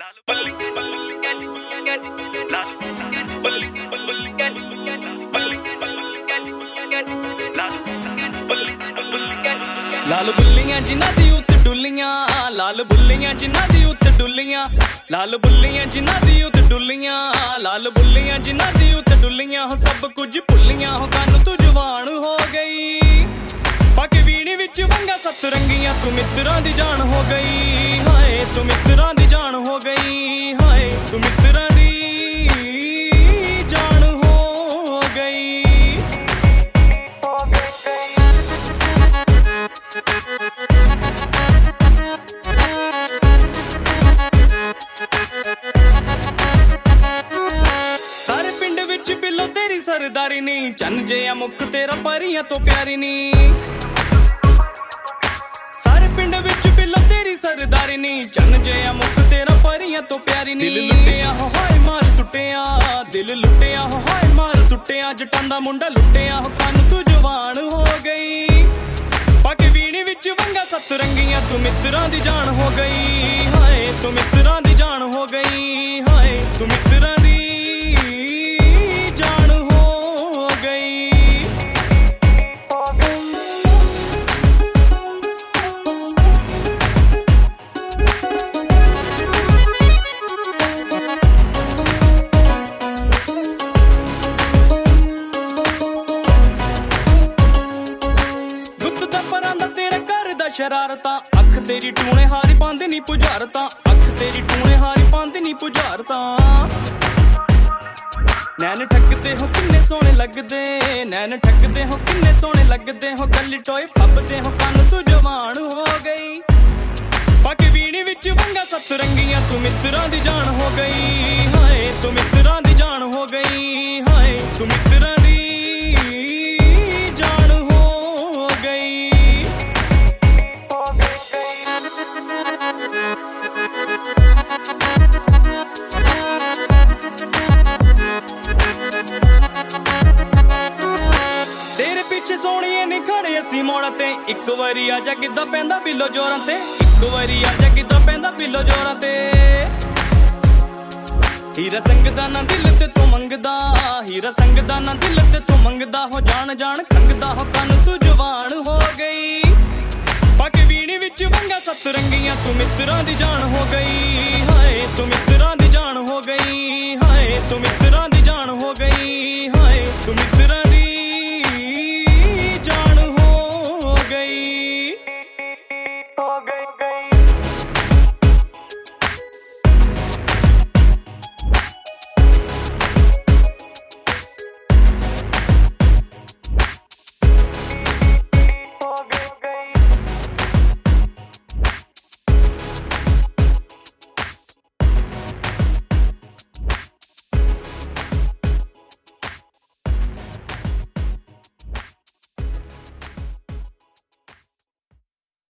लाल बुल्लियां जिन्हां दी उत्त डुल्लियां, लाल बुल्लियां जिन्हां दी उत्त डुल्लियां, लाल बुल्लियां जिन्हां दी उत्त डुल्लियां, लाल बुल्लियां जिन्हां दी उत्त डुल्लियां। हो सब कुछ भुल्लियां, हो कन्न तू जवान हो गई। पाके वीणी विच वंगा सतरंगियां, तू मित्रां दी जान हो गई। हाय तू मित्रां दी जान हो गई, हाय तू मित्रां दी जान हो गई। सारे पिंड विच बिलो तेरी सरदारी नी, चन जिहा मुख तेरा परियां तो प्यारी नी। सारे पिंड विच बिलो तेरी सरदारी नी, चन जिहा मुख तेरा परियां तो प्यारी नी। दिल लुटिया हो हाय मार सुटिया, दिल लुटिया हो हाय मार सुटिया। जटां दा मुंडा लुटिया हो कन्न तू जवान हो गई। पाके वीणी विच वंगा सतरंगियां, तू मित्रां दी जान हो गई। हाय तू मित्रां दी जान हो गई, हाय तू मित्रां दी जान हो गई। गुत्त दा परां दा तेरा घर दा शरारतां, अख तेरी टूणे हारी पांदी नी पुजारतां, अख तेरी टूणे हारी पांदी नी पुजारतां। नैन ठकदे हो किन्ने सोहणे लगदे, नैन ठकदे हो किन्ने सोहणे लगदे हो। गल्ली टोए फबदे हो कन्न तू जवान हो गई। पाके वीणी विच वंगा सतरंगियां, तू मित्रां दी जान हो गई। हाय तू मित्रां दी जान हो गई, हाय तू मित्रां दी जान हो गई। तेरे पीछे सोहणिए नी खड़े असीं मोड़ ते, इक वारी आजा गिद्धा पैंदा बिलो जोरां ते, इक वारी आजा गिद्धा पैंदा बिलो जोरां ते। हीरा संगदा ना दिल ते तू मंगदा, हीरा संगदा ना दिल ते तू मंगदा। हो जान जान खंगदा हो कन्न तू जवान हो गई। पाके वीणी विच वंगा सतरंगियां, तू मित्रां दी जान हो गई। हाय तू मित्रां दी जान हो गई, हाय तू